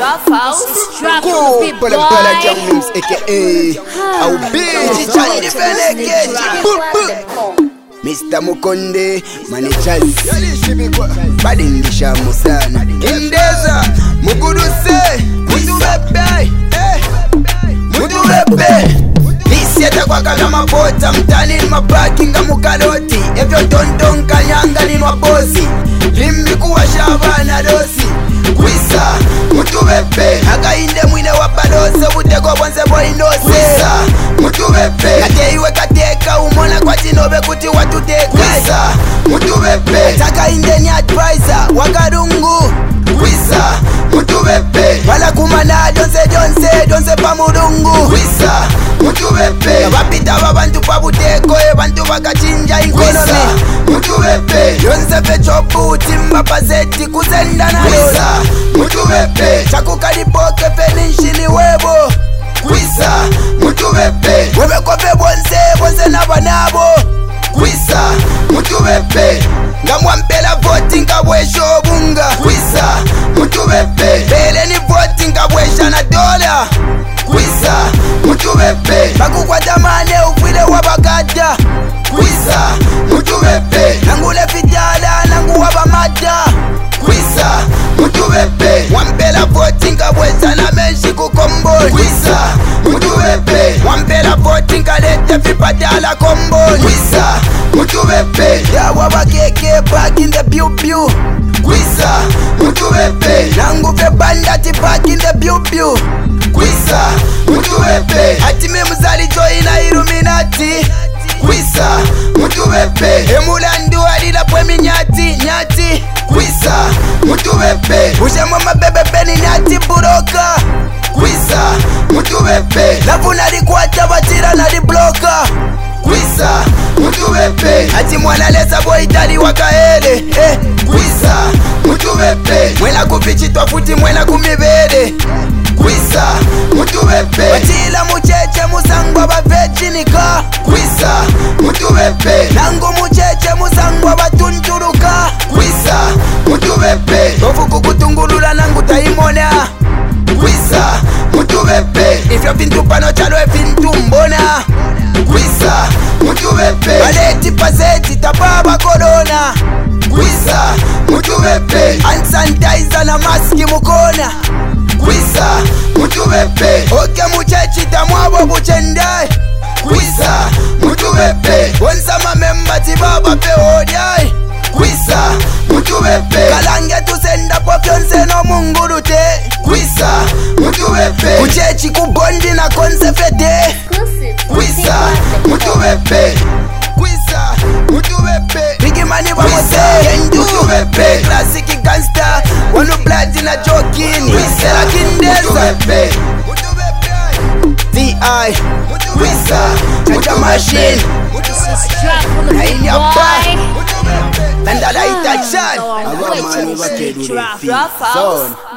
Rough House, drop Cool, the Pala Pala Young Mims, aka Au Beji Chani Feneke, Mr. Mukonde, Managers, Badindisha Musana, Indeza, Muguduse, Muduwepe, Isieta kwa kala mabota, mtani ni mabaki nga mukaloti, Evyo tonton kanyanga ni mwabosi, Limbi kuwa shabana dosi, Kwisa, Muduwepe, Hakainde mwine wabalose, Utego wanze boinose, Kwisa, Muduwepe, Kateiwe kateka umona kwa chinobe kuti watuteka, Kwisa, Muduwepe, Hakainde ni advisor, Wakarungu, Kwisa, Muduwepe, Wala kumana donse pamurungu, Kwisa, Muduwepe, Wapita wabantu pabuteko, Bantu wakachinja inkonomi, Kwisa, Muduwepe, Yonse pechopu, Timba pazeti kuzenda na Kwisa, Muduwepe, Chakukalipoke fenishini webo, Kwisa, Muduwepe, Webekope bonse na banabo, Kwisa, Muduwepe, Ngamwampela voti ngabwesho bunga, Kwisa, Muduwepe, Bele ni voti ngabwesha na dola, Kwisa, Muduwepe, Bakukwata mane ufile wabagada, Kwisa, Muduwepe, Nangule fitala nangu wabamada, Kwisa, Muduwepe, Wampela voti ngabwesha na menshi kukomboni, Kwisa, Muduwepe, Wampela voti ngalete vipadala komboni, Kwisa, Muduwepe, Yawa bakeke back in the pew, Kwisa, Muduwepe, Nangu fe bandati back in the pew, Kwisa, Muduwepe, Atime mzali joina Illuminati, Kwisa, Muduwepe, Emulandu alila pwemi nyati, Kwisa, Muduwepe, Ushemo mabebe peni nyati buroka, Kwisa, Muduwepe, Nafuna likwata batira na libloka, Kwisa, Muduwepe, Ati mwana lesa boitali wakaele, Kwisa, Muduwepe, Mwena kupichitwa futi mwena kumibele, Kwisa, Muduwepe, Watila mucheche musangwa bavejinika, Kwisa, Muduwepe, Nangu mucheche musangwa batunturuka, Kwisa, Muduwepe, Ofuku kutungulula nangu taimona, Kwisa, Muduwepe, Ifyo fintu pano chalo fintu mbona, Kwisa, Muduwepe, Baleti pazeti tababa korona, Kwisa, Muduwepe, Hand sanitizer na maski mukona, Kwisa, Muduwepe, Oke muchechi tamwabo buchendai, Kwisa, Muduwepe, Wonsama memba tibaba pe odiai, Kwisa, Muduwepe, Kalange tusenda popyonse no mungurute, Kwisa, Muduwepe, Kuchechi kubondi na konsefete, Kwisa, Muduwepe, Kwisa, Muduwepe, Bigi mani vamose, Muduwepe, Classic gangster, Wanu blood na jokini, Sela kindeza, D.I. Kwisa, Chacha machine, Naini apa, Tandala itachan, Rough House.